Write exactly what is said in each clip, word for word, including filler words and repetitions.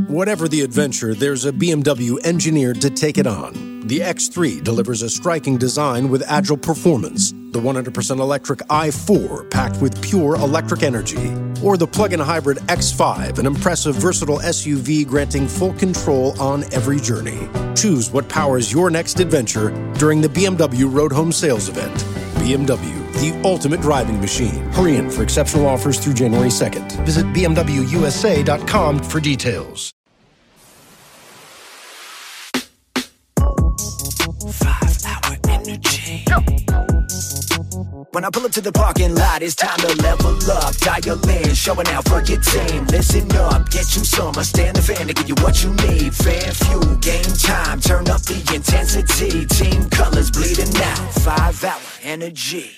Whatever the adventure, there's a B M W engineered to take it on. The X three delivers a striking design with agile performance. The one hundred percent electric i four, packed with pure electric energy. Or the plug-in hybrid X five, an impressive, versatile S U V granting full control on every journey. Choose what powers your next adventure during the B M W Road Home Sales Event. B M W, the ultimate driving machine. Hurry in for exceptional offers through January second. Visit b m w u s a dot com for details. Five-hour energy. When I pull up to the parking lot, it's time to level up. Dial in, showing out for your team. Listen up, get you some. I stand the fan to give you what you need. Fan fuel, game time. Turn up the intensity. Team colors bleeding out. Five-hour energy.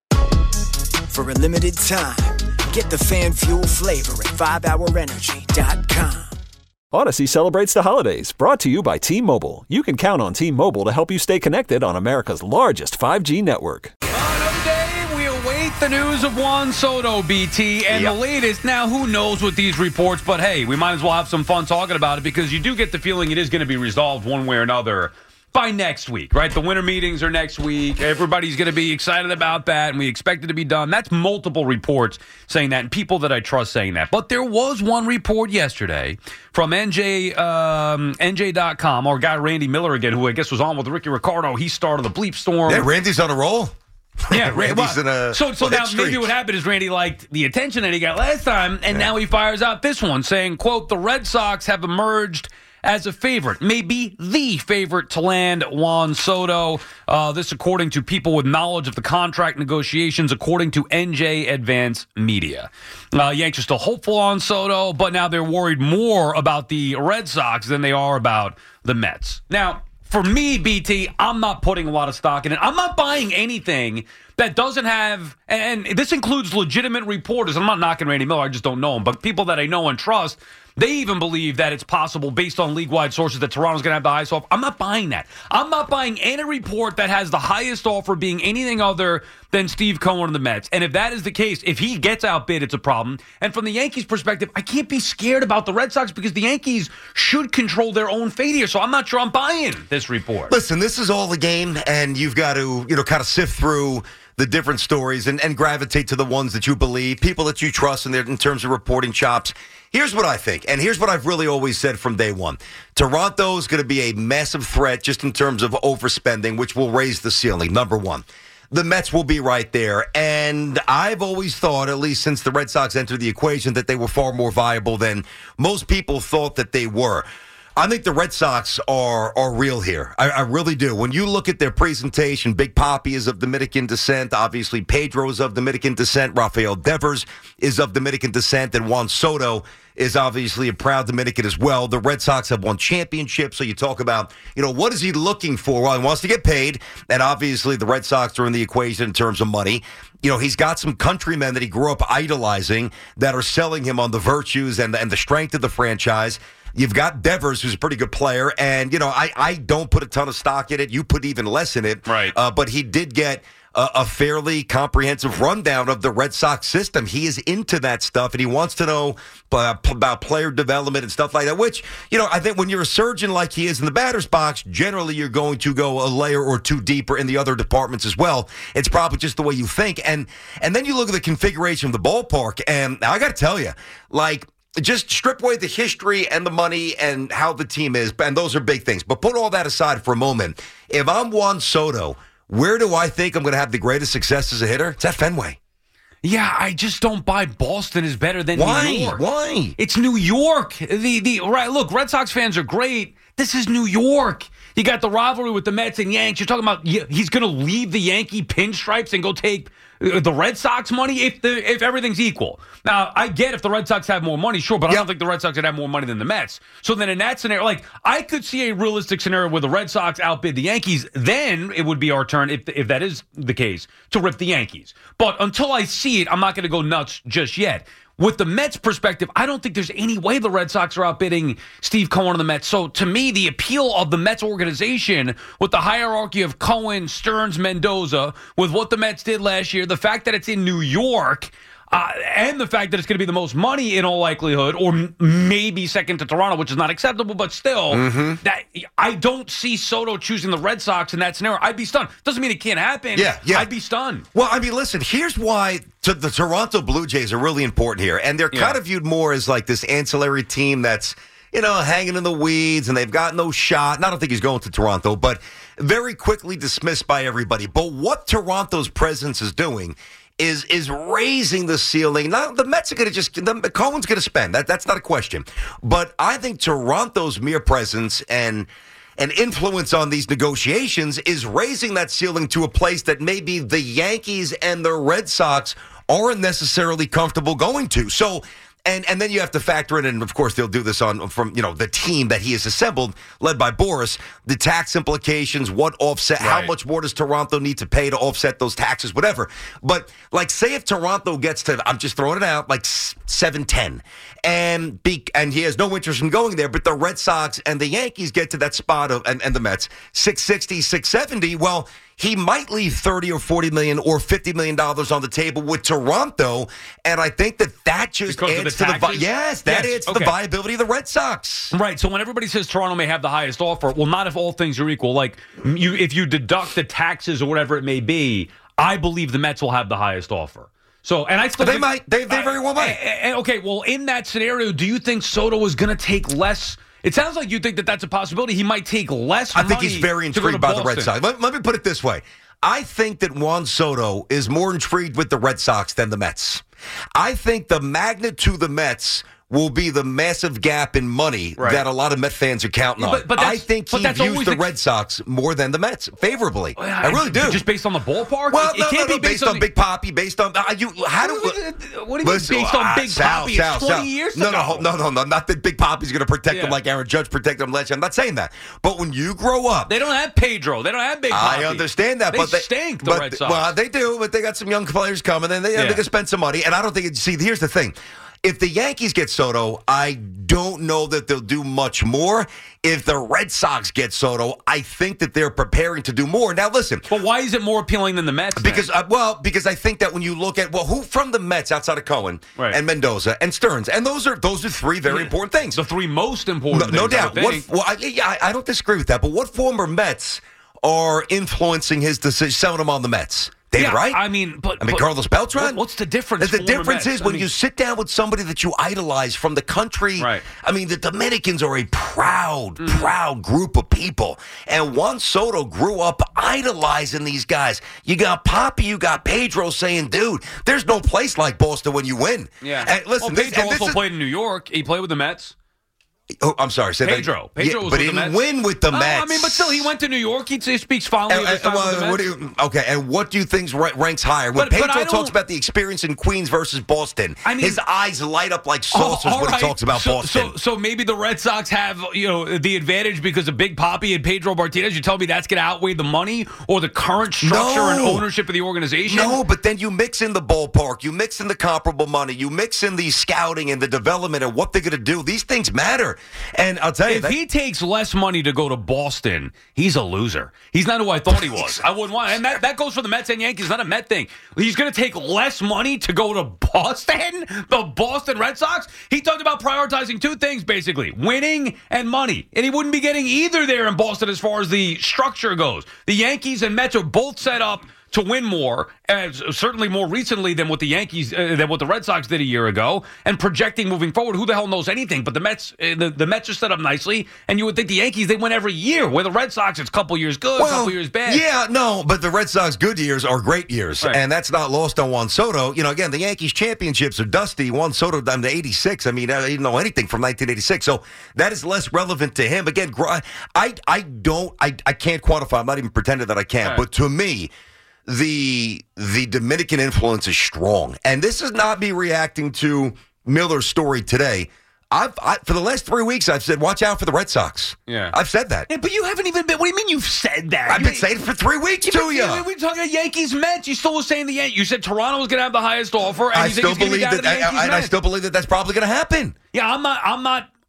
For a limited time, get the fan fuel flavor at five hour energy dot com. Odyssey celebrates the holidays, brought to you by T-Mobile. You can count on T-Mobile to help you stay connected on America's largest five G network. Another day, we await the news of Juan Soto, B T, and yep. the latest. Now, who knows with these reports, but hey, we might as well have some fun talking about it because you do get the feeling it is going to be resolved one way or another by next week, right? The winter meetings are next week. Everybody's going to be excited about that, and we expect it to be done. That's multiple reports saying that, and people that I trust saying that. But there was one report yesterday from N J, um, N J dot com, our guy Randy Miller again, who I guess was on with Ricky Ricardo. He started the bleep storm. Yeah, Randy's on a roll. Yeah, Randy's in a so so now streak. Maybe what happened is Randy liked the attention that he got last time, and yeah. now he fires out this one saying, quote, the Red Sox have emerged as a favorite, maybe the favorite to land Juan Soto. Uh, this according to people with knowledge of the contract negotiations, according to N J Advance Media. Uh, Yanks are still hopeful on Soto, but now they're worried more about the Red Sox than they are about the Mets. Now, for me, B T, I'm not putting a lot of stock in it. I'm not buying anything that doesn't have, and this includes legitimate reporters. I'm not knocking Randy Miller, I just don't know him, but people that I know and trust, they even believe that it's possible, based on league-wide sources, that Toronto's going to have the highest offer. I'm not buying that. I'm not buying any report that has the highest offer being anything other than Steve Cohen and the Mets. And if that is the case, if he gets outbid, it's a problem. And from the Yankees' perspective, I can't be scared about the Red Sox because the Yankees should control their own fate here. So I'm not sure I'm buying this report. Listen, this is all the game, and you've got to, you know, kind of sift through the different stories and, and gravitate to the ones that you believe, people that you trust in, their, in terms of reporting chops. Here's what I think, and here's what I've really always said from day one. Toronto's going to be a massive threat just in terms of overspending, which will raise the ceiling, number one. The Mets will be right there, and I've always thought, at least since the Red Sox entered the equation, that they were far more viable than most people thought that they were. I think the Red Sox are are real here. I, I really do. When you look at their presentation, Big Papi is of Dominican descent. Obviously, Pedro is of Dominican descent. Rafael Devers is of Dominican descent. And Juan Soto is obviously a proud Dominican as well. The Red Sox have won championships. So you talk about, you know, what is he looking for? Well, he wants to get paid. And obviously, the Red Sox are in the equation in terms of money. You know, he's got some countrymen that he grew up idolizing that are selling him on the virtues and, and the strength of the franchise. You've got Devers, who's a pretty good player, and, you know, I, I don't put a ton of stock in it. You put even less in it. Right. Uh, but he did get a, a fairly comprehensive rundown of the Red Sox system. He is into that stuff, and he wants to know uh, about player development and stuff like that, which, you know, I think when you're a surgeon like he is in the batter's box, generally you're going to go a layer or two deeper in the other departments as well. It's probably just the way you think. And, and then you look at the configuration of the ballpark, and I got to tell you, like, just strip away the history and the money and how the team is, and those are big things. But put all that aside for a moment. If I'm Juan Soto, where do I think I'm going to have the greatest success as a hitter? It's at Fenway. Yeah, I just don't buy Boston is better than Why? New York. Why? It's New York. The the right. Look, Red Sox fans are great. This is New York. You got the rivalry with the Mets and Yanks. You're talking about he's going to leave the Yankee pinstripes and go take the Red Sox money if the if everything's equal. Now, I get if the Red Sox have more money, sure, but yep. I don't think the Red Sox would have more money than the Mets. So then in that scenario, like, I could see a realistic scenario where the Red Sox outbid the Yankees. Then it would be our turn, if if that is the case, to rip the Yankees. But until I see it, I'm not going to go nuts just yet. With the Mets' perspective, I don't think there's any way the Red Sox are outbidding Steve Cohen and the Mets. So to me, the appeal of the Mets organization with the hierarchy of Cohen, Stearns, Mendoza, with what the Mets did last year, the fact that it's in New York, Uh, and the fact that it's going to be the most money in all likelihood, or m- maybe second to Toronto, which is not acceptable, but still, mm-hmm. that I don't see Soto choosing the Red Sox in that scenario. I'd be stunned. Doesn't mean it can't happen. Yeah, yeah. I'd be stunned. Well, I mean, listen, here's why to the Toronto Blue Jays are really important here. And they're Yeah. kind of viewed more as like this ancillary team that's, you know, hanging in the weeds and they've got no shot. And I don't think he's going to Toronto, but very quickly dismissed by everybody. But what Toronto's presence is doing is is raising the ceiling. Now, the Mets are going to just, the, Cohen's going to spend. That That's not a question. But I think Toronto's mere presence and and influence on these negotiations is raising that ceiling to a place that maybe the Yankees and the Red Sox aren't necessarily comfortable going to. So, And and then you have to factor in, and of course they'll do this on from you know the team that he has assembled, led by Boris, the tax implications, what offset, Right. how much more does Toronto need to pay to offset those taxes, whatever. But like, say if Toronto gets to, I'm just throwing it out, like seven ten, and be, and he has no interest in going there, but the Red Sox and the Yankees get to that spot of and, and the Mets six sixty, six seventy. Well, he might leave thirty or forty million or fifty million dollars on the table with Toronto, and I think that that just Because of adds the to the vi- taxes? yes, that Yes, adds to okay. the viability of the Red Sox. Right. So when everybody says Toronto may have the highest offer, well, not if all things are equal. Like you, if you deduct the taxes or whatever it may be, I believe the Mets will have the highest offer. So, and I still They think- might. They- they very well might. I- I- okay. Well, in that scenario, do you think Soto is going to take less? It sounds like you think that that's a possibility. He might take less. I think money he's very to go to intrigued by the Red Boston. Sox. Let, let me put it this way. I think that Juan Soto is more intrigued with the Red Sox than the Mets. I think the magnet to the Mets will be the massive gap in money Right. that a lot of Met fans are counting Yeah, on. but- but I that's- think but he that's views always the the- Red Sox more than the Mets favorably. I really do. Just based on the ballpark? Well, it, it no, can't no, be no, based, on the- Big Poppy, based on uh, you. How do What do you mean based on ah, Big Sal, Poppy? Sal, It's twenty Sal. years no, ago. No, no, no, no, not that Big Poppy's going to protect Yeah. them like Aaron Judge protected them last year. I'm not saying that. But when you grow up, They don't have Pedro. They don't have Big Poppy. I understand that, they but they stink. The but, Red Sox. Well, they do, but they got some young players coming, and they, Yeah. they can spend some money. And I don't think. It, see, here's the thing: if the Yankees get Soto, I don't know that they'll do much more. If the Red Sox get Soto, I think that they're preparing to do more. Now, listen. But why is it more appealing than the Mets? then? Because uh, well, because I think that when you look at well, who from the Mets outside of Cohen Right. and Mendoza and Stearns, and those are those are three very Yeah. important things. the three most No, important. no things, I doubt. would What, think. well, I, yeah, I I don't disagree with that. But what former Mets are influencing his decision, selling him on the Mets? David Yeah, Wright? I mean, but I mean, but Carlos Beltran? what- what's the difference? The former difference Mets? is I when mean- you sit down with somebody that you idolize from the country. Right. I mean, the Dominicans are a proud, Mm. proud group of people. And Juan Soto grew up idolizing these guys. You got Poppy, you got Pedro saying, dude, there's no place like Boston when you win. Yeah. And listen, well, this, Pedro and this also is, played in New York. He played with the Mets. Oh, I'm sorry. Say that- Pedro. Pedro Yeah, was but with he the didn't Mets. win with the Oh, Mets. I mean, but still, he went to New York. He, he speaks fondly And, of his time and, well, with the what Mets. do you, okay, and what do you think ra- ranks higher? When But- but Pedro I talks don't- about the experience in Queens versus Boston, I mean- his eyes light up like Oh, saucers all when right. he talks about so, Boston. So, so maybe the Red Sox have, you know, the advantage because of Big Poppy and Pedro Martinez. You tell me that's going to outweigh the money or the current structure No. and ownership of the organization? No, but then you mix in the ballpark, you mix in the comparable money, you mix in the scouting and the development and what they're going to do. These things matter. And I'll tell you, If that, he takes less money to go to Boston, he's a loser. He's not who I thought he was. I wouldn't want, and that, that goes for the Mets and Yankees. Not a Met thing. He's going to take less money to go to Boston, the Boston Red Sox. He talked about prioritizing two things basically: winning and money, and he wouldn't be getting either there in Boston as far as the structure goes. The Yankees and Mets are both set up to win more, and certainly more recently than what the Yankees, uh, than what the Red Sox did a year ago. And projecting moving forward, who the hell knows anything? But the Mets, uh, the, the Mets are set up nicely, and you would think the Yankees they win every year. Where the Red Sox, it's a couple years good, a couple years bad. Yeah, no, but the Red Sox good years are great years, Right. and that's not lost on Juan Soto. You know, again, the Yankees championships are dusty. Juan Soto done to eighty-six. I mean, I didn't know anything from nineteen eighty-six, so that is less relevant to him. Again, gr- I, I don't, I, I can't quantify. I'm not even pretending that I can, Right. but to me, the the Dominican influence is strong, and this is not me reacting to Miller's story today. I've I, for the last three weeks I've said, watch out for the Red Sox. Yeah. I've said that. Yeah, but you haven't even been. What do you mean you've said that? I've You- been saying it for three weeks to you. We're talking about Yankees Mets. You still were saying the Yankees. You said Toronto was going to have the highest offer, and I you think still it's gonna be believe down that, to the I, Yankees I, and I Mets. still believe that that's probably going to happen. Yeah, I'm not. I'm not.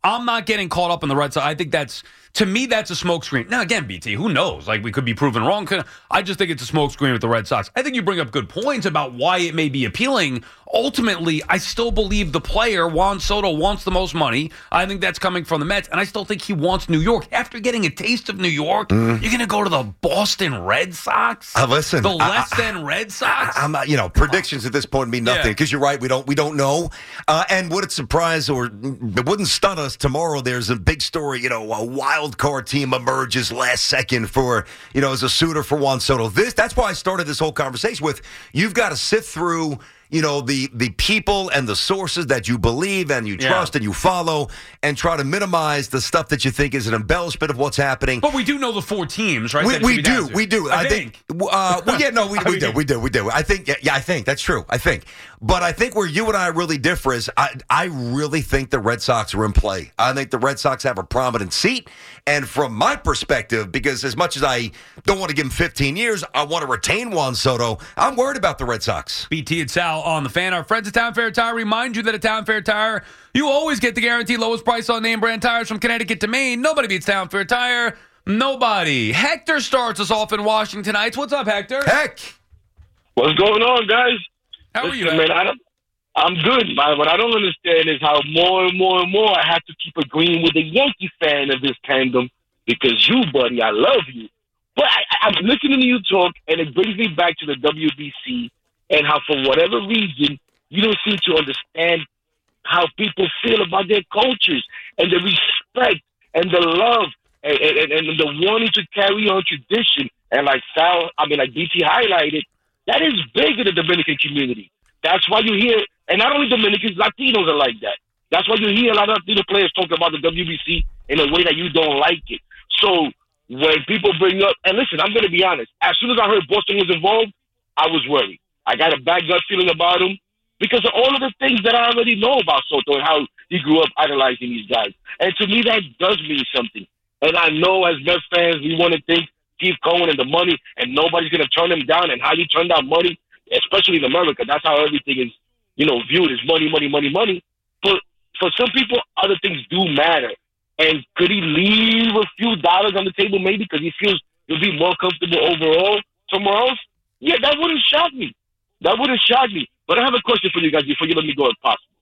I'm not getting caught up in the Red Sox. I think that's, to me, that's a smokescreen. Now, again, B T, who knows? Like, we could be proven wrong. I just think it's a smokescreen with the Red Sox. I think you bring up good points about why it may be appealing. Ultimately, I still believe the player, Juan Soto, wants the most money. I think that's coming from the Mets, and I still think he wants New York. After getting a taste of New York, mm. you're going to go to the Boston Red Sox? Uh, listen. The less I, than Red Sox? I, I'm not, you know, predictions at this point mean nothing because yeah. you're right. We don't, we don't know. Uh, and would it surprise or it wouldn't stun us tomorrow? There's a big story, you know, a wild card team emerges last second for, you know, as a suitor for Juan Soto. This, that's why I started this whole conversation with, you've got to sift through, you know, the the people and the sources that you believe and you trust yeah. and you follow and try to minimize the stuff that you think is an embellishment of what's happening. But we do know the four teams, right? We, we do. We do. I, I think. think uh, well, yeah, no, we, we do. We do. We do. I think, yeah, yeah, I think. That's true. I think. But I think where you and I really differ is I, I really think the Red Sox are in play. I think the Red Sox have a prominent seat. And from my perspective, because as much as I don't want to give him fifteen years, I want to retain Juan Soto, I'm worried about the Red Sox. B T and Sal on the Fan. Our friends at Town Fair Tire remind you that at Town Fair Tire, you always get the guaranteed lowest price on name brand tires from Connecticut to Maine. Nobody beats Town Fair Tire. Nobody. Hector starts us off in Washington Heights. What's up, Hector? Heck. What's going on, guys? How Listen, are you, man? I don't, I'm good. Man. What I don't understand is how more and more and more I have to keep agreeing with a Yankee fan of this tandem because you, buddy, I love you. But I, I'm listening to you talk, and it brings me back to the W B C and how, for whatever reason, you don't seem to understand how people feel about their cultures and the respect and the love and, and, and the wanting to carry on tradition. And like Sal, I mean, like B T highlighted, that is big in the Dominican community. That's why you hear, and not only Dominicans, Latinos are like that. That's why you hear a lot of Latino players talk about the W B C in a way that you don't like it. So when people bring up, and listen, I'm going to be honest, as soon as I heard Boston was involved, I was worried. I got a bad gut feeling about him because of all of the things that I already know about Soto and how he grew up idolizing these guys. And to me, that does mean something. And I know as Mets fans, we want to think Steve Cohen and the money, and nobody's going to turn him down. And how you turn down money, especially in America, that's how everything is, you know, viewed as money, money, money, money. But for some people, other things do matter. And could he leave a few dollars on the table maybe because he feels he'll be more comfortable overall somewhere else? Yeah, that wouldn't shock me. That wouldn't shock me. But I have a question for you guys before you let me go if possible.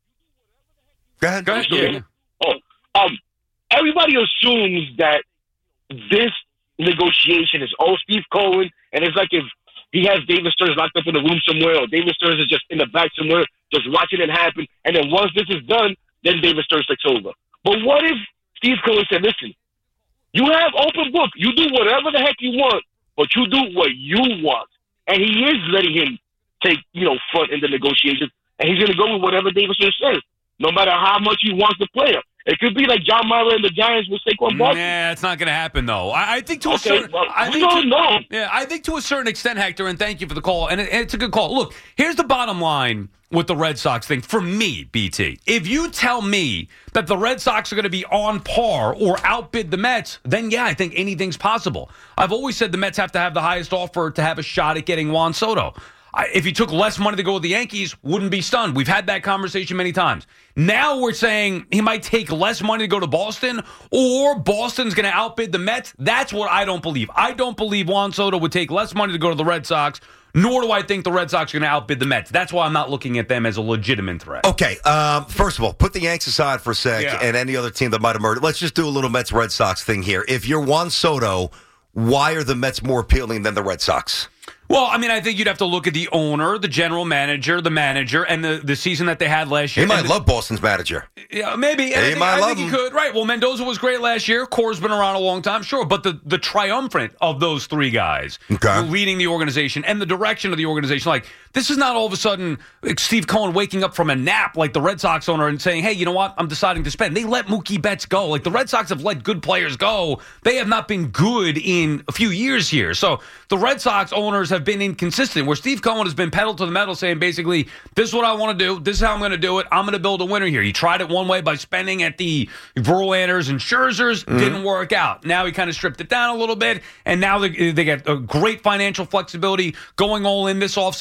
Go ahead. Go ahead. So, Yeah. Oh, um, everybody assumes that this negotiation is all Steve Cohen, and it's like if he has David Stearns locked up in a room somewhere, or David Stearns is just in the back somewhere, just watching it happen, and then once this is done, then David Stearns takes over. But what if Steve Cohen said, listen, you have open book. You do whatever the heck you want, but you do what you want. And he is letting him take, you know, front in the negotiations, and he's going to go with whatever David Stearns says, no matter how much he wants the player. It could be like John Mara and the Giants with Saquon Barkley. Nah, it's not going to happen, though. I, I think to a okay, certain, well, I we think don't to, know. Yeah, I think to a certain extent, Hector, and thank you for the call. And, it, and it's a good call. Look, here's the bottom line with the Red Sox thing. For me, B T, if you tell me that the Red Sox are going to be on par or outbid the Mets, then yeah, I think anything's possible. I've always said the Mets have to have the highest offer to have a shot at getting Juan Soto. I, if he took less money to go with the Yankees, wouldn't be stunned. We've had that conversation many times. Now we're saying he might take less money to go to Boston, or Boston's going to outbid the Mets. That's what I don't believe. I don't believe Juan Soto would take less money to go to the Red Sox, nor do I think the Red Sox are going to outbid the Mets. That's why I'm not looking at them as a legitimate threat. Okay, um, first of all, put the Yanks aside for a sec Yeah. and any other team that might emerge. Let's just do a little Mets-Red Sox thing here. If you're Juan Soto, why are the Mets more appealing than the Red Sox? Well, I mean, I think you'd have to look at the owner, the general manager, the manager, and the, the season that they had last year. He might the, love Boston's manager. Yeah, maybe. And He I think, might I love think he him. could. Right. Well, Mendoza was great last year. Core's been around a long time, sure. But the, the triumvirate of those three guys Okay. leading the organization and the direction of the organization, like, this is not all of a sudden like, Steve Cohen waking up from a nap like the Red Sox owner and saying, hey, you know what? I'm deciding to spend. They let Mookie Betts go. Like, the Red Sox have let good players go. They have not been good in a few years here. So the Red Sox owners have been inconsistent, where Steve Cohen has been pedal to the metal saying basically, this is what I want to do. This is how I'm going to do it. I'm going to build a winner here. He tried it one way by spending at the Verlanders and Scherzers. Mm-hmm. Didn't work out. Now he kind of stripped it down a little bit, and now they, they get a great financial flexibility going all in this offseason after having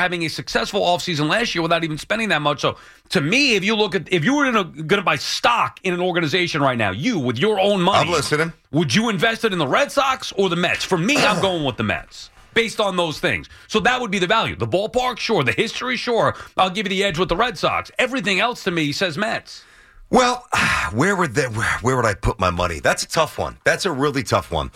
having a successful offseason last year without even spending that much. So to me, if you look at, if you were going to buy stock in an organization right now, you with your own money, I'm listening. Would you invest it in the Red Sox or the Mets? For me, I'm going with the Mets based on those things. So that would be the value. The ballpark, sure. The history, sure. I'll give you the edge with the Red Sox. Everything else to me says Mets. Well, where would that, where, where would I put my money? That's a tough one. That's a really tough one.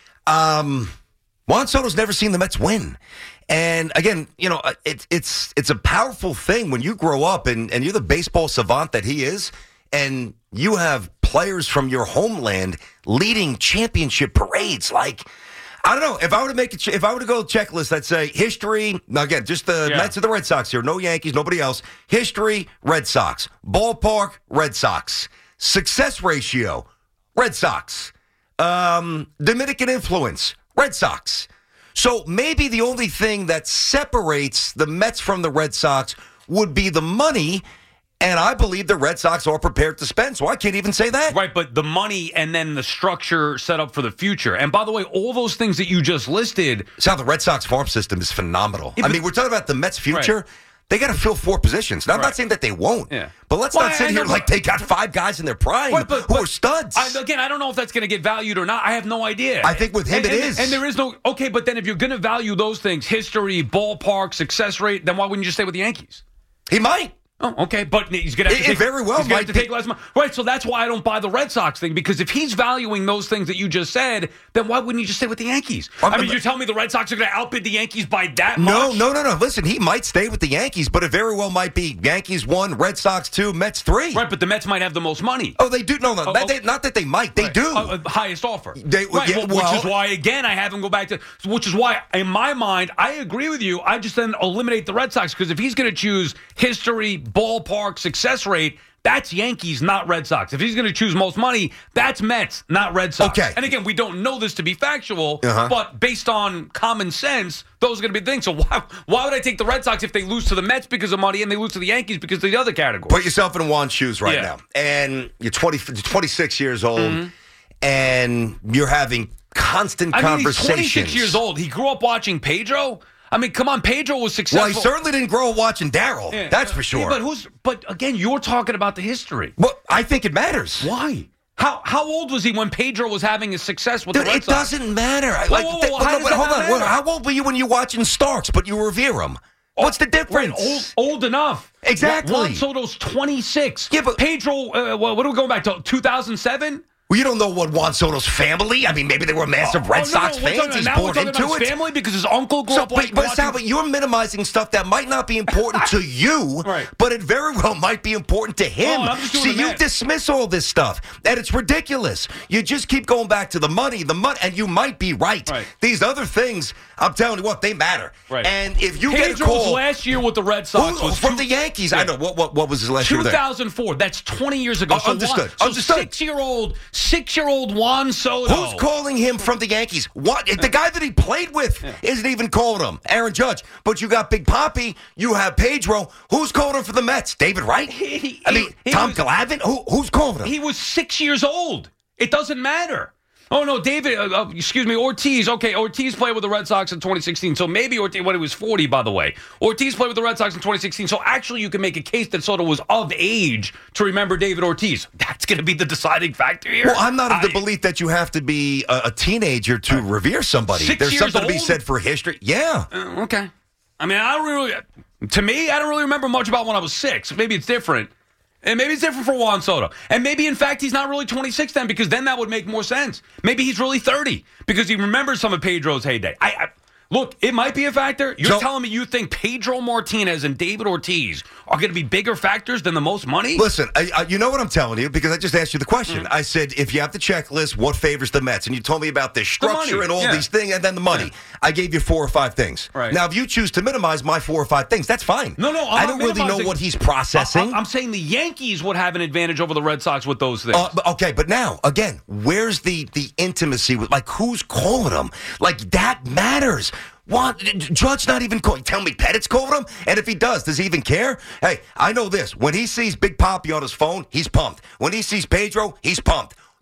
Um, Juan Soto's never seen the Mets win. And again, you know, it's it's it's a powerful thing when you grow up and, and you're the baseball savant that he is, and you have players from your homeland leading championship parades. Like, I don't know, if I were to make a, if I were to go checklist, I'd say history. Now again, just the yeah. Mets and the Red Sox here, no Yankees, nobody else. History, Red Sox. Ballpark, Red Sox. Success ratio, Red Sox. Um, Dominican influence, Red Sox. So maybe the only thing that separates the Mets from the Red Sox would be the money. And I believe the Red Sox are prepared to spend, so I can't even say that. Right, but the money and then the structure set up for the future. And by the way, all those things that you just listed. So the Red Sox farm system is phenomenal. Yeah, I mean, we're talking about the Mets' future. Right. They got to fill four positions. Now, I'm right. not saying that they won't, yeah. but let's well, not sit I, here I like they got five guys in their prime right, but, who but, are studs. I, again, I don't know if that's going to get valued or not. I have no idea. I think with him and, it and, is. And there is no, okay, but then if you're going to value those things, history, ballpark, success rate, then why wouldn't you stay with the Yankees? He might. Oh, okay, but he's going to have to it, take, it very well he's gonna might have to take less money. Right, so that's why I don't buy the Red Sox thing, because if he's valuing those things that you just said, then why wouldn't he just stay with the Yankees? Um, I mean, you're telling me the Red Sox are going to outbid the Yankees by that no, much? No, no, no, no. Listen, he might stay with the Yankees, but it very well might be Yankees one, Red Sox two, Mets three. Right, but the Mets might have the most money. Oh, they do? No, no, oh, that, oh, they, not that they might. They right. do. Uh, uh, highest offer. They, right, yeah, well, well, which is why, again, I have him go back to, which is why, in my mind, I agree with you. I just then eliminate the Red Sox, because if he's going to choose history, ballpark, success rate, that's Yankees, not Red Sox. If he's going to choose most money, that's Mets, not Red Sox. Okay. And again, we don't know this to be factual, uh-huh. but based on common sense, those are going to be the things. So why why would I take the Red Sox if they lose to the Mets because of money and they lose to the Yankees because of the other category? Put yourself in Juan's shoes right yeah. now. And you're twenty, twenty-six years old, mm-hmm. and you're having constant I mean, conversations. He's twenty-six years old. He grew up watching Pedro. I mean, come on, Pedro was successful. Well, he certainly didn't grow up watching Daryl. Yeah. That's for sure. Yeah, but who's? But again, you're talking about the history. Well, I think it matters. Why? How how old was he when Pedro was having his success with Dude, the Red it Sox? doesn't matter. Whoa, like, whoa, whoa, th- how no, does but that hold not on. Well, matter? how old were you when you were watching Starks, but you revere him? What's the difference? Right, old, old enough. Exactly. Juan Soto's twenty-six. Yeah, but Pedro, uh, what are we going back to? two thousand seven? Well, you don't know what Juan Soto's family. I mean, maybe they were massive oh, Red oh, no, Sox no, we're fans. talking, He's now born we're talking into about it. his family because his uncle grew so, up but, like but watching... Sal, but you're minimizing stuff that might not be important to you, right. but it very well might be important to him. Oh, I'm just doing See, the you math. dismiss all this stuff, and it's ridiculous. You just keep going back to the money, the money, and you might be right. right. These other things, I'm telling you what, they matter. Right. And if you Pedro's get a call last year with the Red Sox who, was from two, the Yankees, yeah. I know what, what what was his last year there? two thousand four. That's twenty years ago. Uh, so understood. Juan, so understood. Six-year-old, six-year-old Juan Soto. Who's calling him from the Yankees? What? The guy that he played with yeah. isn't even calling him. Aaron Judge. But you got Big Papi. You have Pedro. Who's calling him for the Mets? David Wright? He, he, I mean, he Tom was, Glavine? Who, who's calling him? He was six years old. It doesn't matter. Oh, no, David, uh, uh, excuse me, Ortiz. Okay, Ortiz played with the Red Sox in twenty sixteen. So maybe Ortiz, when he was forty, by the way. Ortiz played with the Red Sox in twenty sixteen. So actually you can make a case that Soto was of age to remember David Ortiz. That's going to be the deciding factor here. Well, I'm not of the I, belief that you have to be a, a teenager to revere somebody. Six There's years something to be old? said for history. Yeah. Uh, okay. I mean, I don't really, to me, I don't really remember much about when I was six. Maybe it's different. And maybe it's different for Juan Soto. And maybe, in fact, he's not really twenty-six then, because then that would make more sense. Maybe he's really thirty because he remembers some of Pedro's heyday. I, I Look, it might be a factor. You're so, telling me you think Pedro Martinez and David Ortiz are going to be bigger factors than the most money? Listen, I, I, you know what I'm telling you, because I just asked you the question. Mm. I said, if you have the checklist, what favors the Mets? And you told me about the structure money, and all yeah. these things, and then the money. Yeah. I gave you four or five things. Right. Now, if you choose to minimize my four or five things, that's fine. No, no, I'm I not don't really know minimizing. what he's processing. I, I'm saying the Yankees would have an advantage over the Red Sox with those things. Uh, but- okay, but now, again, where's the, the intimacy with, like, who's calling him? Like, that matters. What? Judge not even calling. Tell me Pettit's calling him? And if he does, does he even care? Hey, I know this. When he sees Big Papi on his phone, he's pumped. When he sees Pedro, he's pumped.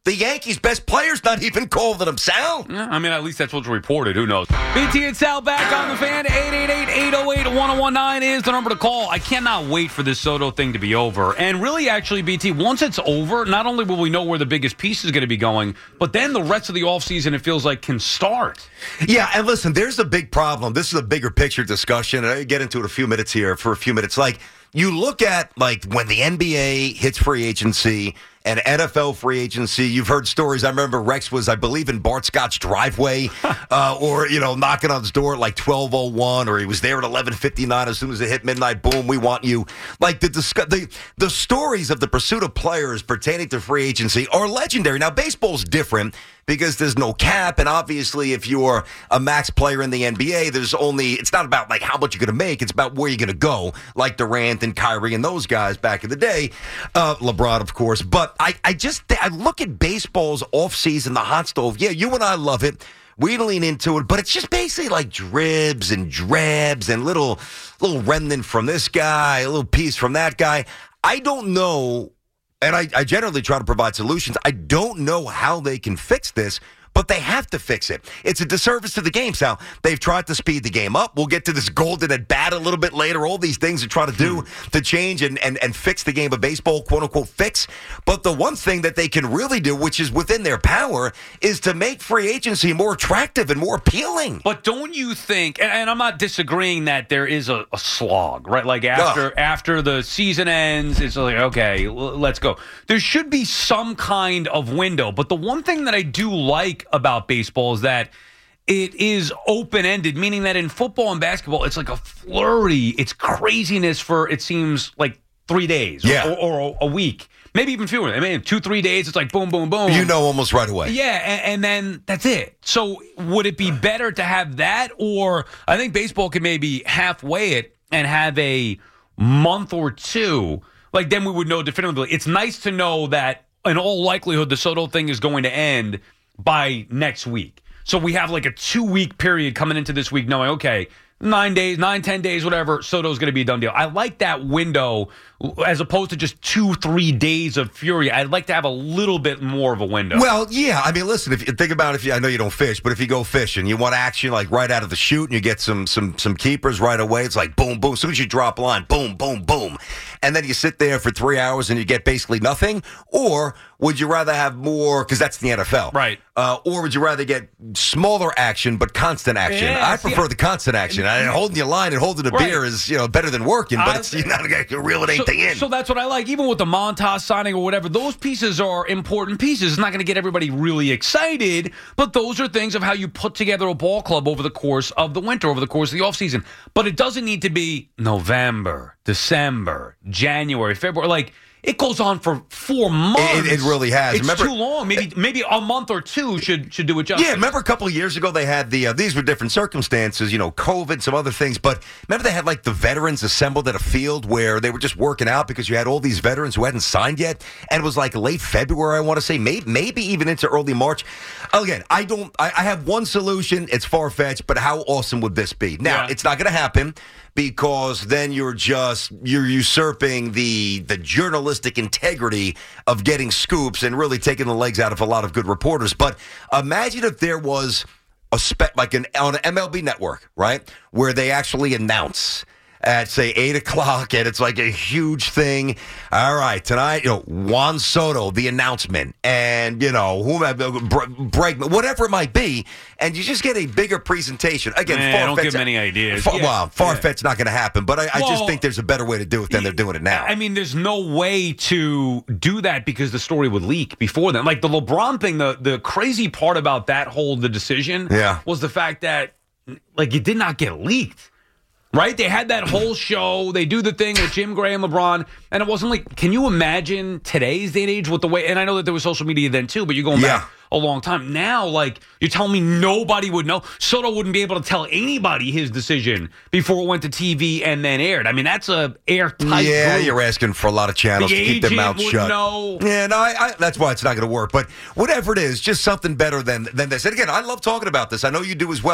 The Yankees' best player's not even calling himself. Yeah, I mean, at least that's what's reported. Who knows? B T and Sal back on the Fan. eight eight eight, eight oh eight, one oh one nine is the number to call. I cannot wait for this Soto thing to be over. And really, actually, B T, once it's over, not only will we know where the biggest piece is going to be going, but then the rest of the offseason, it feels like, can start. Yeah, and listen, there's a big problem. This is a bigger picture discussion, and I get into it a few minutes here for a few minutes. Like, you look at, like, when the N B A hits free agency and N F L free agency, you've heard stories. I remember Rex was, I believe, in Bart Scott's driveway uh, or, you know, knocking on his door at like twelve oh one, or he was there at eleven fifty-nine. As soon as it hit midnight, boom, we want you. Like, the, discuss- the, the stories of the pursuit of players pertaining to free agency are legendary. Now, baseball's different because there's no cap, and obviously if you're a max player in the N B A, there's only, it's not about like how much you're going to make, it's about where you're going to go, like Durant and Kyrie and those guys back in the day, uh, LeBron, of course. But I, I just, I look at baseball's offseason, the hot stove. Yeah, you and I love it. We lean into it, but it's just basically like dribs and drabs and little, little remnant from this guy, a little piece from that guy. I don't know. And I, I generally try to provide solutions. I don't know how they can fix this, but they have to fix it. It's a disservice to the game, Sal. They've tried to speed the game up. We'll get to this golden at bat a little bit later. All these things to try to do hmm. to change and, and, and fix the game of baseball, quote-unquote fix. But the one thing that they can really do, which is within their power, is to make free agency more attractive and more appealing. But don't you think, and, and I'm not disagreeing that there is a, a slog, right? Like after Ugh. after the season ends, it's like, okay, l- let's go. There should be some kind of window. But the one thing that I do like about baseball is that it is open-ended, meaning that in football and basketball, it's like a flurry. It's craziness for, it seems, like three days or, yeah. or, or a week, maybe even fewer. I mean, two, three days, it's like boom, boom, boom. You know almost right away. Yeah, and, and then that's it. So would it be better to have that? Or I think baseball could maybe halfway it and have a month or two. Like, then we would know definitively. It's nice to know that in all likelihood the Soto thing is going to end by next week. So we have like a two-week period coming into this week knowing, okay, nine days, nine, ten days, whatever, Soto's going to be a done deal. I like that window as opposed to just two, three days of fury. I'd like to have a little bit more of a window. Well, yeah. I mean, listen, if you think about it, if you, I know you don't fish, but if you go fishing, you want action like right out of the chute and you get some some some keepers right away. It's like boom, boom. As soon as you drop line, boom, boom, boom. And then you sit there for three hours and you get basically nothing? Or would you rather have more, because that's the N F L. Right. Uh, or would you rather get smaller action but constant action? Yes, I prefer yeah. the constant action. I, holding your line and holding a Right. beer is, you know, better than working, but I, it's you're not going to reel it ain't so, the end. So that's what I like. Even with the Montas signing or whatever, those pieces are important pieces. It's not going to get everybody really excited, but those are things of how you put together a ball club over the course of the winter, over the course of the offseason. But it doesn't need to be November, December, January, February. Like, it goes on for four months. It, it really has. It's remember, too long. Maybe maybe a month or two should should do it justice. Yeah, remember a couple of years ago they had the, uh, these were different circumstances, you know, COVID, some other things, but remember they had like the veterans assembled at a field where they were just working out because you had all these veterans who hadn't signed yet, and it was like late February, I want to say, maybe, maybe even into early March. Again, I don't, I, I have one solution, it's far-fetched, but how awesome would this be? Now, Yeah. it's not going to happen, because then you're just you're usurping the the journalistic integrity of getting scoops and really taking the legs out of a lot of good reporters. But imagine if there was a spe- like an on an M L B network, right, where they actually announce at, say, eight o'clock, and it's like a huge thing. All right, tonight, you know, Juan Soto, the announcement, and, you know, whomever, Bregman, whatever it might be, and you just get a bigger presentation. Again, Man, far-fetched. don't give many ideas. Far, Yeah. Well, far-fetched Yeah. not going to happen, but I, I Well, just think there's a better way to do it than they're doing it now. I mean, there's no way to do that because the story would leak before then. Like the LeBron thing, the, the crazy part about that whole the decision Yeah. was the fact that, like, it did not get leaked. Right? They had that whole show. They do the thing with Jim Gray and LeBron. And it wasn't like, can you imagine today's day and age with the way, and I know that there was social media then too, but you're going Yeah. back a long time. Now, like, you're telling me nobody would know. Soto wouldn't be able to tell anybody his decision before it went to T V and then aired. I mean, that's a airtight Yeah, group. you're asking for a lot of channels The to keep their agent mouths would shut. know. Yeah, no, I, I, that's why it's not going to work. But whatever it is, just something better than than this. And again, I love talking about this. I know you do as well.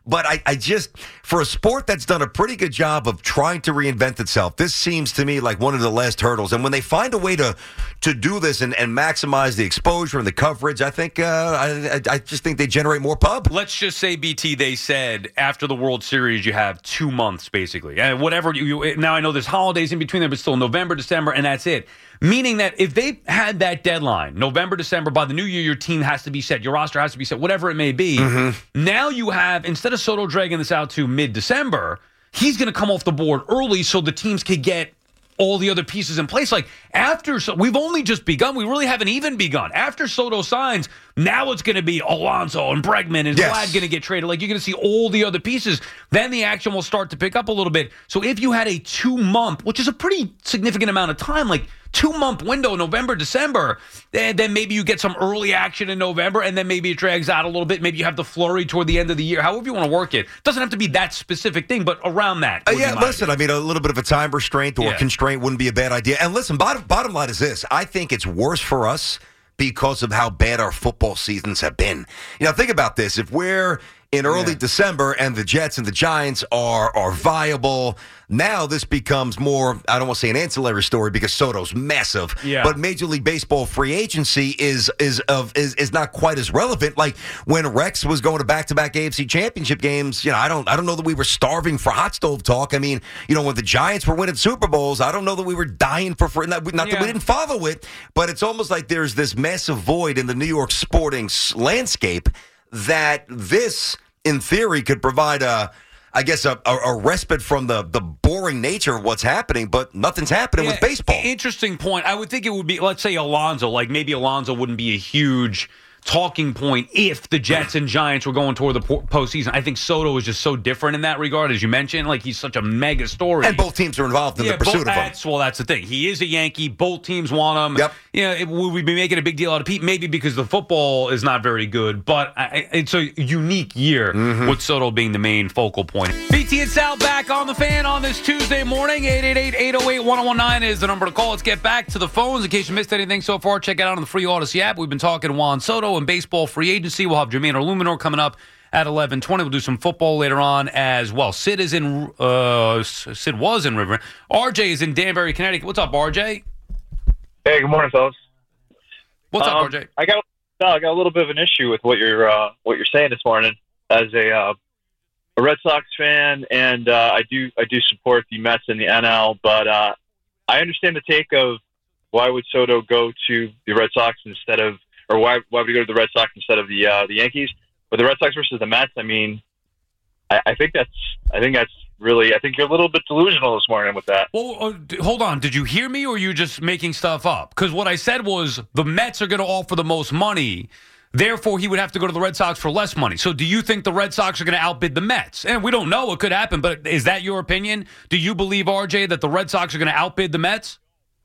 But I, I just, for a sport that's done a pretty good job of trying to reinvent itself, this seems to me like one of the last hurdles. And when they find a way to to do this and, and maximize the exposure and the coverage, I think, uh, I, I just think they generate more pub. Let's just say, B T, they said after the World Series, you have two months, basically. And whatever you, you now I know there's holidays in between there, but still November, December, and that's it. Meaning that if they had that deadline, November, December, by the new year, your team has to be set, your roster has to be set, whatever it may be. Mm-hmm. Now you have, instead of Soto dragging this out to mid-December, he's going to come off the board early so the teams can get all the other pieces in place. Like, after, so we've only just begun. We really haven't even begun. After Soto signs, now it's going to be Alonso and Bregman and yes. Vlad going to get traded. Like, you're going to see all the other pieces. Then the action will start to pick up a little bit. So if you had a two-month, which is a pretty significant amount of time, like two-month window, November, December, then, then maybe you get some early action in November, and then maybe it drags out a little bit. Maybe you have the flurry toward the end of the year. However you want to work it. Doesn't have to be that specific thing, but around that. Uh, yeah, listen, idea. I mean, a little bit of a time restraint or yeah. constraint wouldn't be a bad idea. And listen, bottom, bottom line is this. I think it's worse for us because of how bad our football seasons have been. You know, think about this. If we're in early yeah. December and the Jets and the Giants are are viable, now this becomes more, I don't want to say an ancillary story because Soto's massive, yeah. but Major League Baseball free agency is is of is, is not quite as relevant. Like when Rex was going to back-to-back A F C championship games, you know, I don't I don't know that we were starving for hot stove talk. I mean, you know, when the Giants were winning Super Bowls, I don't know that we were dying for free. Not, not yeah. that we didn't follow it, but it's almost like there's this massive void in the New York sporting landscape that this, in theory, could provide a, I guess, a, a, a respite from the, the boring nature of what's happening, but nothing's happening yeah, with baseball. Interesting point. I would think it would be, let's say Alonso, like maybe Alonso wouldn't be a huge talking point if the Jets and Giants were going toward the postseason. I think Soto is just so different in that regard, as you mentioned. Like, he's such a mega story. And both teams are involved in yeah, the pursuit both, of him. That's, well, that's the thing. He is a Yankee. Both teams want him. Yep. You know, it, would we be making a big deal out of Pete? Maybe because the football is not very good, but I, it's a unique year mm-hmm. with Soto being the main focal point. B T and Sal back on the Fan on this Tuesday morning. eight eight eight, eight oh eight, one oh one nine is the number to call. Let's get back to the phones. In case you missed anything so far, check it out on the free Odyssey app. We've been talking Juan Soto and baseball free agency. We'll have Jermaine Illuminor coming up at eleven twenty. We'll do some football later on as well. Sid is in. Uh, Sid was in River. R J is in Danbury, Connecticut. What's up, R J? Hey, good morning, fellas. What's um, up, R J? I got. No, I got a little bit of an issue with what you're uh, what you're saying this morning. As a uh, a Red Sox fan, and uh, I do I do support the Mets and the N L, but uh, I understand the take of why would Soto go to the Red Sox instead of. Or why why would he go to the Red Sox instead of the uh, the Yankees? But the Red Sox versus the Mets, I mean, I, I think that's I think that's really I think you're a little bit delusional this morning with that. Well, uh, d- hold on. Did you hear me, or are you just making stuff up? Because what I said was the Mets are going to offer the most money. Therefore, he would have to go to the Red Sox for less money. So do you think the Red Sox are going to outbid the Mets? And we don't know. It could happen. But is that your opinion? Do you believe, R J, that the Red Sox are going to outbid the Mets?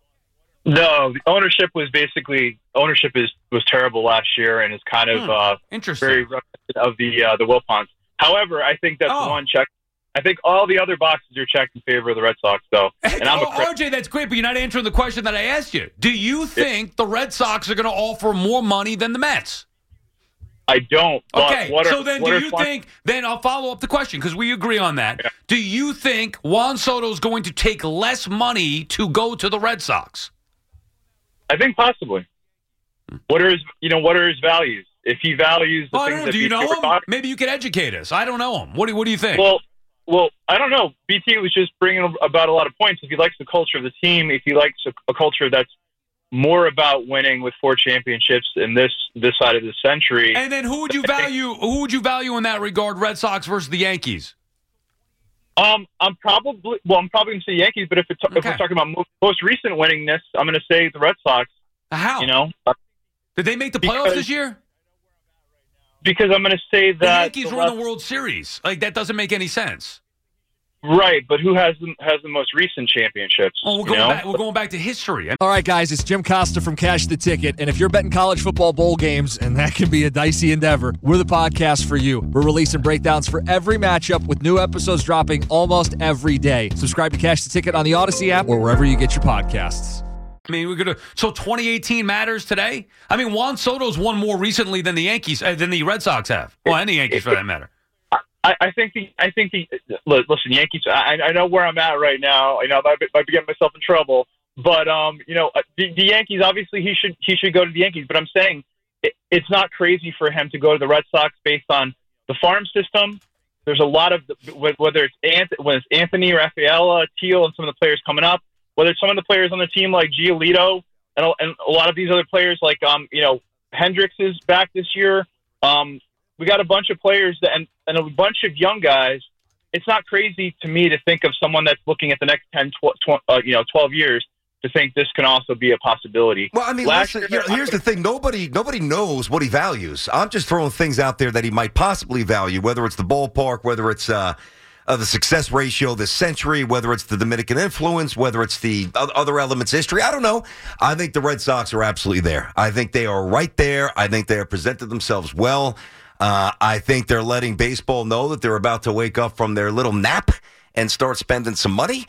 No, the ownership was basically ownership is was terrible last year and is kind of hmm, uh, interesting. very reminiscent of the uh, the Wilpons. However, I think that's oh. one check. I think all the other boxes are checked in favor of the Red Sox, though. And I'm a R J, that's great, but you're not answering the question that I asked you. Do you think the Red Sox are going to offer more money than the Mets? I don't. But okay, what are, so then what do are you fun- think, then I'll follow up the question because we agree on that. Yeah. Do you think Juan Soto is going to take less money to go to the Red Sox? I think possibly. What are his, you know, what are his values? If he values the oh, things that do you B T know him? talking, Maybe you could educate us. I don't know him. What do What do you think? Well, well, I don't know. B T was just bringing about a lot of points. If he likes the culture of the team, if he likes a, a culture that's more about winning with four championships in this this side of the century, and then who would you value? Who would you value in that regard? Red Sox versus the Yankees. Um, I'm probably well. I'm probably going to say Yankees, but if, it's, okay. if we're talking about most, most recent winningness, I'm going to say the Red Sox. How? You know, did they make the playoffs because, this year? Because I'm going to say that the Yankees the were last, in the World Series. Like that doesn't make any sense. Right, but who has the, has the most recent championships? Oh, we're going you know? back. We're going back to history. All right, guys, it's Jim Costa from Cash the Ticket, and if you're betting college football bowl games, and that can be a dicey endeavor, we're the podcast for you. We're releasing breakdowns for every matchup with new episodes dropping almost every day. Subscribe to Cash the Ticket on the Odyssey app or wherever you get your podcasts. I mean, we're gonna. So twenty eighteen matters today. I mean, Juan Soto's won more recently than the Yankees, uh, than the Red Sox have. Well, and the Yankees for that matter. I, I, I think the I think the listen Yankees. I, I know where I'm at right now. I know I might be, might be getting myself in trouble, but um, you know the, the Yankees. Obviously, he should he should go to the Yankees. But I'm saying it, it's not crazy for him to go to the Red Sox based on the farm system. There's a lot of whether it's Anthony, whether it's Anthony, Rafaela, Teal, and some of the players coming up. Whether it's some of the players on the team like Giolito and a, and a lot of these other players like um you know Hendricks is back this year. Um, we got a bunch of players that, and, and a bunch of young guys. It's not crazy to me to think of someone that's looking at the next ten, twelve, uh, you know, twelve years to think this can also be a possibility. Well, I mean, Last listen, year, you know, here's the thing. Nobody nobody knows what he values. I'm just throwing things out there that he might possibly value, whether it's the ballpark, whether it's uh, uh, the success ratio this century, whether it's the Dominican influence, whether it's the other elements history. I don't know. I think the Red Sox are absolutely there. I think they are right there. I think they have presented themselves well. Uh, I think they're letting baseball know that they're about to wake up from their little nap and start spending some money.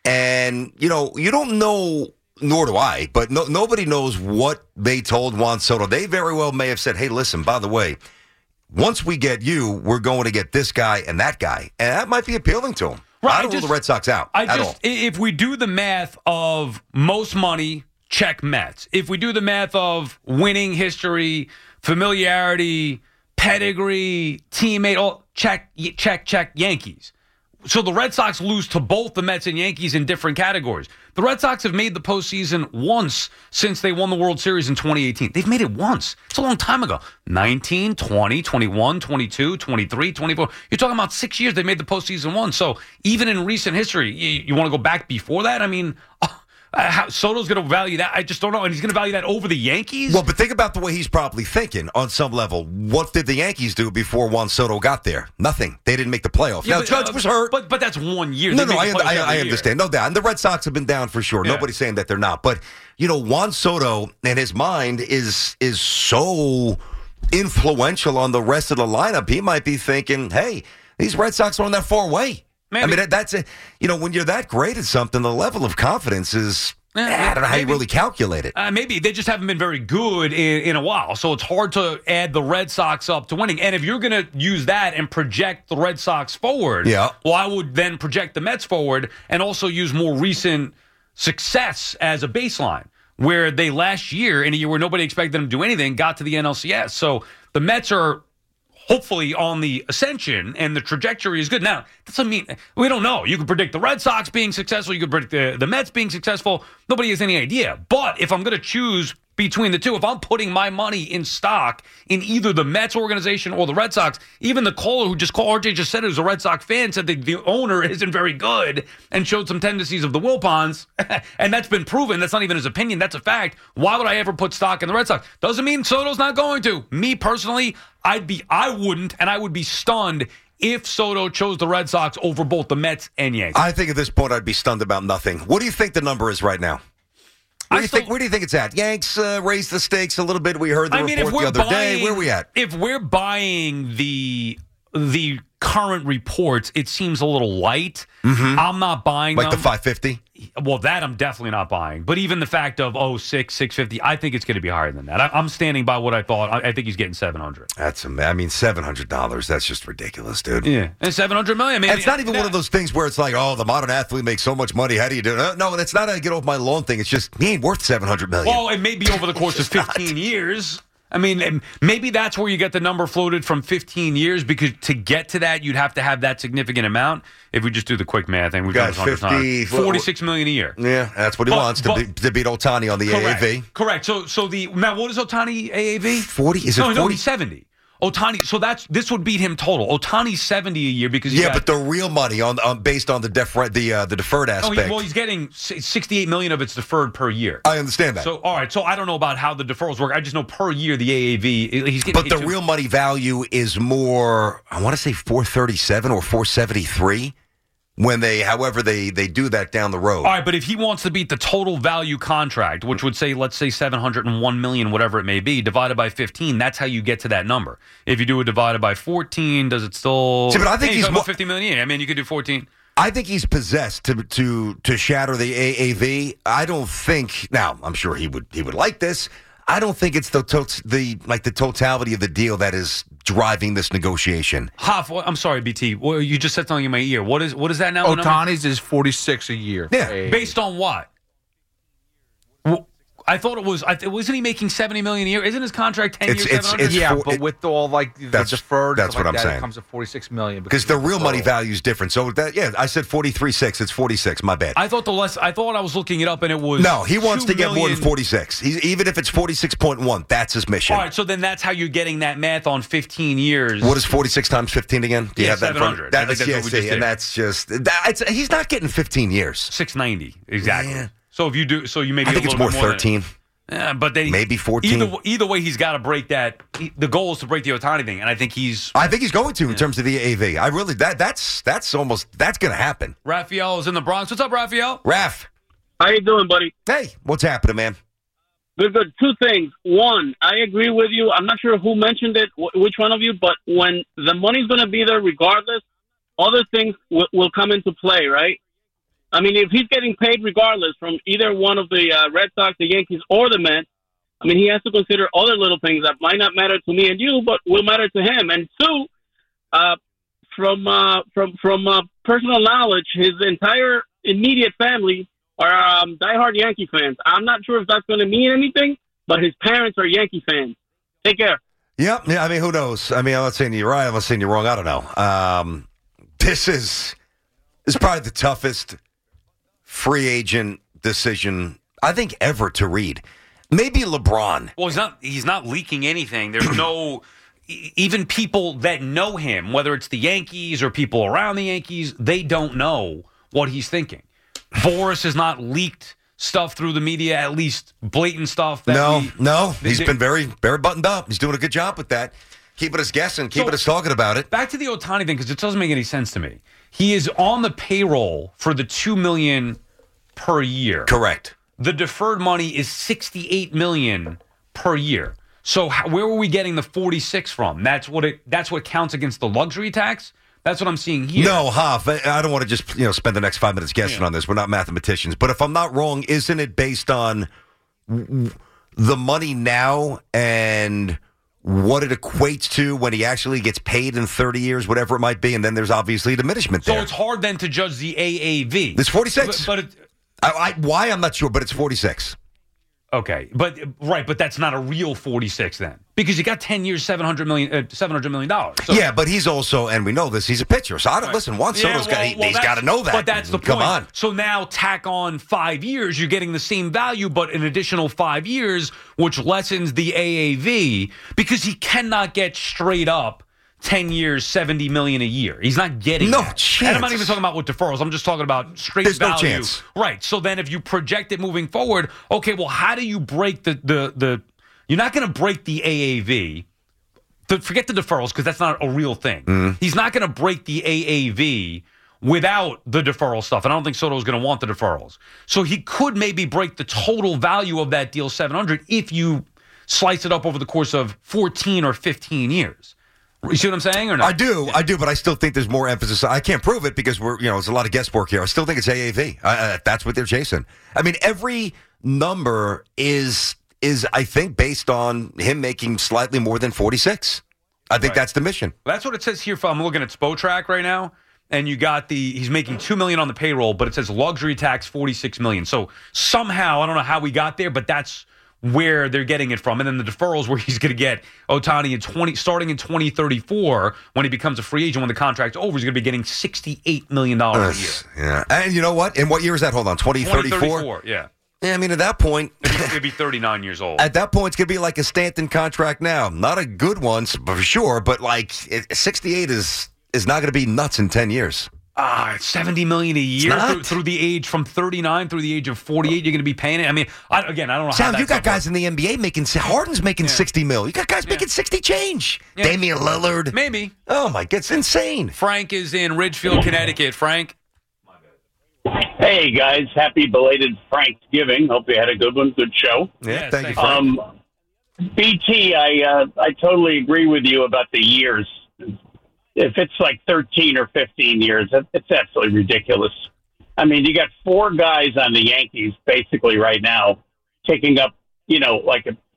And, you know, you don't know, nor do I, but no, nobody knows what they told Juan Soto. They very well may have said, hey, listen, by the way, once we get you, we're going to get this guy and that guy. And that might be appealing to him. Right, I don't rule the Red Sox out I at just, all. If we do the math of most money, check Mets. If we do the math of winning history, familiarity, pedigree, teammate, all check, check, check, Yankees. So the Red Sox lose to both the Mets and Yankees in different categories. The Red Sox have made the postseason once since they won the World Series in twenty eighteen. They've made it once. It's a long time ago. nineteen, twenty, twenty-one, twenty-two, twenty-three, twenty-four. You're talking about six years they made the postseason once. So even in recent history, you, you want to go back before that? I mean, oh, Uh, how, Soto's going to value that. I just don't know. And he's going to value that over the Yankees? Well, but think about the way he's probably thinking on some level. What did the Yankees do before Juan Soto got there? Nothing. They didn't make the playoffs. Yeah, now, but, Judge uh, was hurt. But but that's one year. No, They no, make I, the playoffs I, every I year. understand. No doubt. And the Red Sox have been down for sure. Yeah. Nobody's saying that they're not. But, you know, Juan Soto and his mind is is so influential on the rest of the lineup. He might be thinking, hey, these Red Sox aren't that far away. Maybe. I mean, that, that's a, you know, when you're that great at something, the level of confidence is, Yeah, I don't know how maybe. you really calculate it. Uh, maybe they just haven't been very good in, in a while, so it's hard to add the Red Sox up to winning. And if you're going to use that and project the Red Sox forward, Yeah. well, I would then project the Mets forward and also use more recent success as a baseline, where they last year, in a year where nobody expected them to do anything, got to the N L C S. So the Mets are hopefully on the ascension, and the trajectory is good. Now, that doesn't mean we don't know. You could predict the Red Sox being successful. You could predict the, the Mets being successful. Nobody has any idea. But if I'm going to choose between the two, if I'm putting my money in stock in either the Mets organization or the Red Sox, even the caller who just called, R J just said it was a Red Sox fan, said that the owner isn't very good and showed some tendencies of the Wilpons, and that's been proven. That's not even his opinion. That's a fact. Why would I ever put stock in the Red Sox? Doesn't mean Soto's not going to. Me personally, I'd be, I wouldn't, and I would be stunned if Soto chose the Red Sox over both the Mets and Yankees. I think at this point I'd be stunned about nothing. What do you think the number is right now? Where do you still, think? Where do you think it's at? Yanks uh, raised the stakes a little bit. We heard the I mean, if report we're the other buying, day. Where are we at? If we're buying the the current reports, it seems a little light. Mm-hmm. I'm not buying Like them. the five fifty? Well, that I'm definitely not buying. But even the fact of oh six, six fifty, I think it's going to be higher than that. I, I'm standing by what I thought. I, I think he's getting seven hundred. That's a, I mean, seven hundred dollars. That's just ridiculous, dude. Yeah, and seven hundred million. I mean, And it's not even that, one of those things where it's like, oh, the modern athlete makes so much money. How do you do it? No, that's not a get off my lawn thing. It's just he ain't worth seven hundred million. Well, it may be over the course of fifteen years. I mean, maybe that's where you get the number floated from fifteen years, because to get to that, you'd have to have that significant amount. If we just do the quick math, and we've Got done this fifty, forty-six million a year. Yeah, that's what he But- wants to, but- be, to beat Ohtani on the Correct. A A V. Correct. So, so the now what is Ohtani A A V? forty? Is it no, no, forty? he's seventy. Ohtani. So that's this would beat him total. Ohtani's seventy a year because he's Yeah, got, but the real money on, on based on the defer, the uh, the deferred oh, aspect. he, well, he's getting sixty-eight million of it's deferred per year. I understand that. So, all right. So I don't know about how the deferrals work. I just know per year the A A V. He's getting. But paid the two- real money value is more, I want to say four thirty-seven or four seventy-three when they, however they, they do that down the road. All right, but if he wants to beat the total value contract, which would say, let's say seven hundred one million, whatever it may be, divided by fifteen, that's how you get to that number. If you do it divided by fourteen, does it still? See, but I think hey, he's talking mo- about fifty million. Yeah, I mean, you could do fourteen. I think he's possessed to to to shatter the A A V. I don't think now. I'm sure he would he would like this. I don't think it's the to- the like the totality of the deal that is driving this negotiation. Hoff, I'm sorry, B T. Well, you just said something in my ear. What is what is that now? Ohtani's is forty-six a year. Yeah. Based on what? Well, I thought it was. I th- wasn't he making seventy million a year? Isn't his contract ten It's- years? it's- seven hundred? it's Yeah, for- but it- with all like the That's- deferred, that's stuff what like I'm that, saying. It comes to forty-six million Because the of real money deferral. value is different. So that yeah, I said forty-three six. It's forty-six. My bad. I thought the less. I thought I was looking it up, and it was No, he wants two to get more than million- forty-six. He's, even if it's forty-six point one, that's his mission. All right, so then that's how you're getting that math on fifteen years. What is forty-six times fifteen again? Do you Yeah, have that in front of- seven hundred. I think That's, that's yeah, what we see, just did. and that's just that, it's, he's not getting fifteen years. six ninety exactly. Yeah. So if you do, so you maybe I think a it's little more bit more thirteen. Than, yeah, but then Maybe fourteen. Either either way, he's got to break that. He, the goal is to break the Ohtani thing, and I think he's. I think he's going to in terms of the A A V. I really that that's that's almost that's going to happen. Raphael is in the Bronx. What's up, Raphael? Raph, How you doing, buddy? hey, what's happening, man? Good, good. Two things. One, I agree with you. I'm not sure who mentioned it, wh- which one of you, but when the money's going to be there regardless, other things w- will come into play, right? I mean, if he's getting paid regardless from either one of the uh, Red Sox, the Yankees, or the Mets, I mean, he has to consider other little things that might not matter to me and you, but will matter to him. And two, uh, from uh, from from uh, personal knowledge, his entire immediate family are um, diehard Yankee fans. I'm not sure if that's going to mean anything, but his parents are Yankee fans. Take care. Yep. Yeah. I mean, who knows? I mean, I'm not saying you're right. I'm not saying you're wrong. I don't know. Um, this is this is probably the toughest free agent decision I think ever to read. Maybe LeBron. Well, he's not. He's not leaking anything. There's no. e- Even people that know him, whether it's the Yankees or people around the Yankees, they don't know what he's thinking. Boris has not leaked stuff through the media, at least blatant stuff. That No, we, no. they- He's they- been very, very buttoned up. He's doing a good job with that. Keeping us guessing, keeping So- us talking about it. Back to the Ohtani thing, because it doesn't make any sense to me. He is on the payroll for the two million per year. Correct. The deferred money is sixty-eight million per year. So how, where were we getting the forty-six from? That's what it. That's what counts against the luxury tax. That's what I'm seeing here. No, Hoff, I I don't want to just you know spend the next five minutes guessing Yeah. on this. We're not mathematicians. But if I'm not wrong, isn't it based on w- the money now and what it equates to when he actually gets paid in thirty years, whatever it might be, and then there's obviously diminishment So there. it's hard then to judge the A A V. It's forty-six. But, but it, I, I, why, I'm not sure, but it's forty-six. okay, but right, but that's not a real forty-six then, because you got ten years, seven hundred million, uh, seven hundred million dollars. So, Yeah, but he's also, and we know this, he's a pitcher. So I don't Right. listen. Juan Yeah, Soto's got, well- he, well, he's that's- got to know that. But that's the Come point. on. So now tack on five years, you're getting the same value, but an additional five years, which lessens the A A V because he cannot get straight up ten years, seventy million a year. He's not getting No that. chance. And I'm not even talking about with deferrals. I'm just talking about straight There's no value. chance. Right. So then if you project it moving forward, okay, well, how do you break the the the you're not going to break the A A V. The, forget the deferrals because that's not a real thing. Mm-hmm. He's not going to break the A A V without the deferral stuff. And I don't think Soto's going to want the deferrals. So he could maybe break the total value of that deal seven hundred if you slice it up over the course of fourteen or fifteen years. You see what I'm saying or not? I do, I do, but I still think there's more emphasis. I can't prove it because we're, you know, there's a lot of guesswork here. I still think it's A A V. Uh, that's what they're chasing. I mean, every number is is I think based on him making slightly more than forty-six. I think Right. that's the mission. That's what it says here. I'm looking at Spotrac right now, and you got the he's making two million on the payroll, but it says luxury tax forty-six million. So somehow I don't know how we got there, but that's where they're getting it from. And then the deferrals where he's going to get Ohtani in twenty starting in twenty thirty-four when he becomes a free agent when the contract's over, he's going to be getting sixty-eight million dollars a year. Yeah, and you know what? And what year is that? Hold on, twenty thirty-four. twenty thirty-four, yeah. Yeah, I mean at that point. He'll be thirty-nine years old. At that point, it's going to be like a Stanton contract now. Not a good one, for sure, but like it, sixty-eight is is not going to be nuts in ten years. Ah, seventy million a year not. through, through the age from thirty-nine through the age of forty-eight. You're going to be paying it. I mean, I, again, I don't know how Sam, that you got stuff guys works. in the N B A making Harden's making sixty mil. You got guys making sixty change. Yeah. Damian Lillard. Maybe. Oh my God, it's insane. Frank is in Ridgefield, Connecticut. Frank. Hey guys, happy belated Thanksgiving. Hope you had a good one. Good show. Yeah, Yes, thank you. thanks. Frank. Um, B T, I uh, I totally agree with you about the years. If it's like thirteen or fifteen years, that- it's absolutely ridiculous. I mean, you got four guys on the Yankees basically right now taking up, you know, like a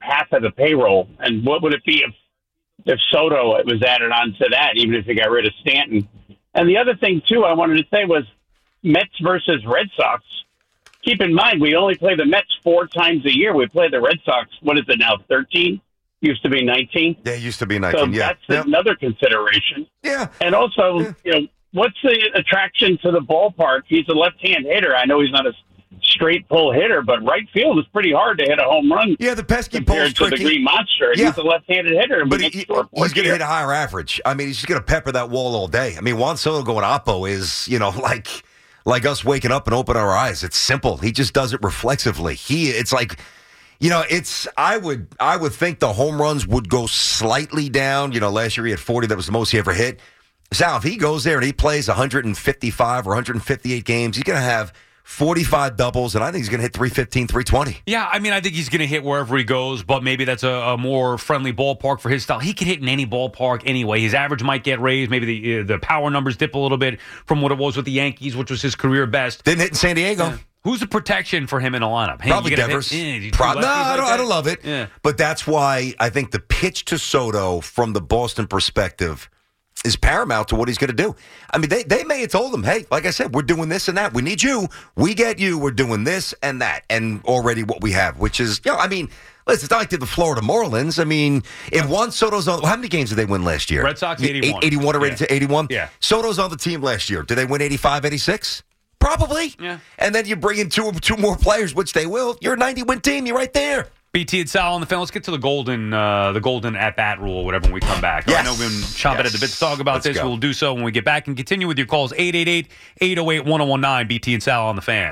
half of the payroll. And what would it be if if Soto was added on to that, even if you got rid of Stanton? And the other thing, too, I wanted to say was Mets versus Red Sox. Keep in mind, we only play the Mets four times a year. We play the Red Sox, what is it now, thirteen? Used to be nineteen. Yeah, it used to be nineteen, so yeah. that's Yep. another consideration. Yeah. And also, Yeah. you know, what's the attraction to the ballpark? He's a left-hand hitter. I know he's not a straight pull hitter, but right field is pretty hard to hit a home run. Yeah, the pesky compared pull's to tricky. the Green Monster. Yeah. He's a left-handed hitter, But we he, get score he's points going to here. hit a higher average. I mean, he's just going to pepper that wall all day. I mean, Juan Soto going oppo is, you know, like like us waking up and open our eyes. It's simple. He just does it reflexively. He, it's like, you know, it's. I would, I would think the home runs would go slightly down. You know, last year he had forty. That was the most he ever hit. Sal, if he goes there and he plays one hundred fifty-five or one hundred fifty-eight games, he's going to have forty-five doubles, and I think he's going to hit three fifteen, three twenty. Yeah, I mean, I think he's going to hit wherever he goes, but maybe that's a, a more friendly ballpark for his style. He can hit in any ballpark anyway. His average might get raised. Maybe the uh, the power numbers dip a little bit from what it was with the Yankees, which was his career best. Didn't hit in San Diego. Yeah. Who's the protection for him in the lineup? Hey, Probably you gotta Devers. hit- eh, Pro- two no, lefties I like don't, that? I don't love it. Yeah. But that's why I think the pitch to Soto from the Boston perspective is paramount to what he's going to do. I mean, they, they may have told him, hey, like I said, we're doing this and that. We need you. We get you. We're doing this and that. And already what we have, which is, you know, I mean, listen, it's not like the Florida Marlins. I mean, if Juan Soto's on, how many games did they win last year? Red Sox, eighty-one. eighty-one or Yeah. eighty-one? Yeah. Soto's on the team last year. Did they win eighty-five, eighty-six? Probably. Yeah. And then you bring in two two more players, which they will. You're a ninety-win team. You're right there. B T and Sal on the fan. Let's get to the golden, uh, the golden at bat rule. Whatever when we come back. Yes. I know we've been chomping Yes. at the bit to talk about Let's this. go. We'll do so when we get back and continue with your calls. eight eight eight, eight oh eight, one oh one nine. B T and Sal on the fan.